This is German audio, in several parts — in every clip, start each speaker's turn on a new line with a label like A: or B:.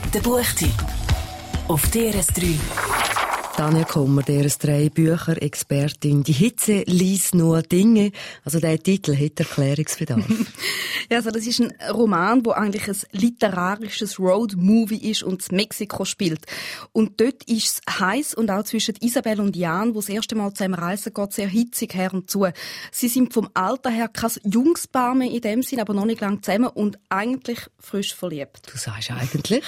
A: Der Buchtipp auf DRS3.
B: Tanja Kummer, DRS3 Bücher-Expertin. Die Hitze liest nur Dinge. Also der Titel hat Erklärungsbedarf.
C: Ja, also das ist ein Roman, wo eigentlich ein literarisches Road-Movie ist und in Mexiko spielt. Und dort ist es heiß und auch zwischen Isabel und Jan, wo das erste Mal zusammen reisen geht, sehr hitzig her und zu. Sie sind vom Alter her kein Jungspaar mehr in dem Sinn, aber noch nicht lange zusammen und eigentlich frisch verliebt.
B: Du sagst eigentlich?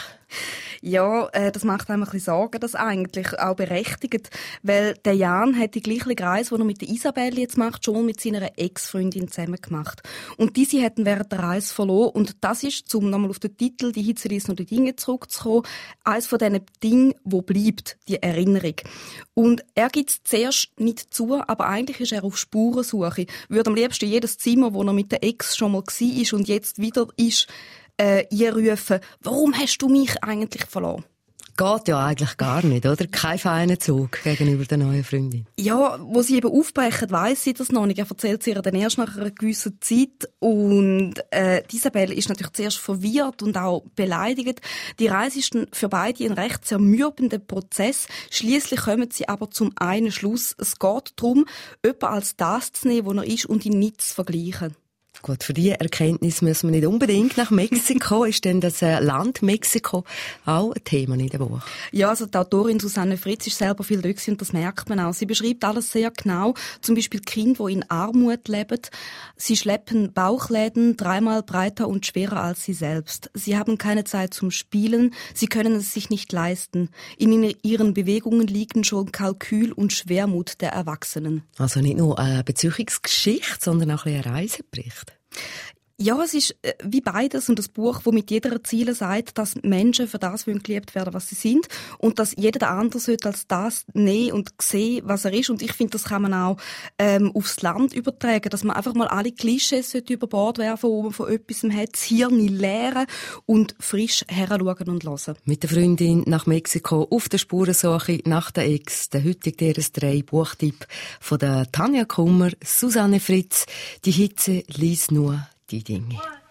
C: Ja, das macht einem ein bisschen Sorgen, das eigentlich auch berechtigt, weil der Jan hat die gleiche Reise, die er mit der Isabel jetzt macht, schon mit seiner Ex-Freundin zusammen gemacht. Und diese hätten während der Reise verloren und das ist, um nochmal auf den Titel «Die Hitze liest nur die Dinge» zurückzukommen, eines von diesen Dingen, wo bleibt, die Erinnerung. Und er gibt es zuerst nicht zu, aber eigentlich ist er auf Spurensuche. Würde am liebsten jedes Zimmer, wo er mit der Ex schon mal war und jetzt wieder ist, einrufen, warum hast du mich eigentlich verloren?
B: Geht ja eigentlich gar nicht, oder? Kein feiner Zug gegenüber der neuen Freundin.
C: Ja, wo sie eben aufbrechen, weiss sie das noch nicht. Er erzählt sie ihr dann erst nach einer gewissen Zeit. Und die Isabel ist natürlich zuerst verwirrt und auch beleidigt. Die Reise ist dann für beide ein recht zermürbender Prozess. Schliesslich kommen sie aber zum einen Schluss. Es geht darum, jemanden als das zu nehmen, wo er ist und ihn nicht zu vergleichen.
B: Gut, für diese Erkenntnis müssen wir nicht unbedingt nach Mexiko. Ist denn das Land Mexiko auch ein Thema in dem Buch?
C: Ja, also die Autorin Susanne Fritz ist selber viel dort und das merkt man auch. Sie beschreibt alles sehr genau. Zum Beispiel Kinder, die in Armut leben. Sie schleppen Bauchläden 3-mal breiter und schwerer als sie selbst. Sie haben keine Zeit zum Spielen. Sie können es sich nicht leisten. In ihren Bewegungen liegen schon Kalkül und Schwermut der Erwachsenen.
B: Also nicht nur eine Beziehungsgeschichte, sondern auch ein Reisebericht.
C: Ja, es ist wie beides und das Buch, das mit jeder Ziele sagt, dass Menschen für das geliebt werden, was sie sind und dass jeder der andere sollte als das nehmen und sehen, was er ist. Und ich finde, das kann man auch aufs Land übertragen, dass man einfach mal alle Klischees über Bord werfen, wo man von etwas hat, das Hirn leeren und frisch heranschauen und hören.
B: Mit der Freundin nach Mexiko auf der Spurensuche nach der Ex, der heutige DRS3 Buchtipp von der Tanja Kummer, Susanne Fritz. Die Hitze liest nur die Dinge.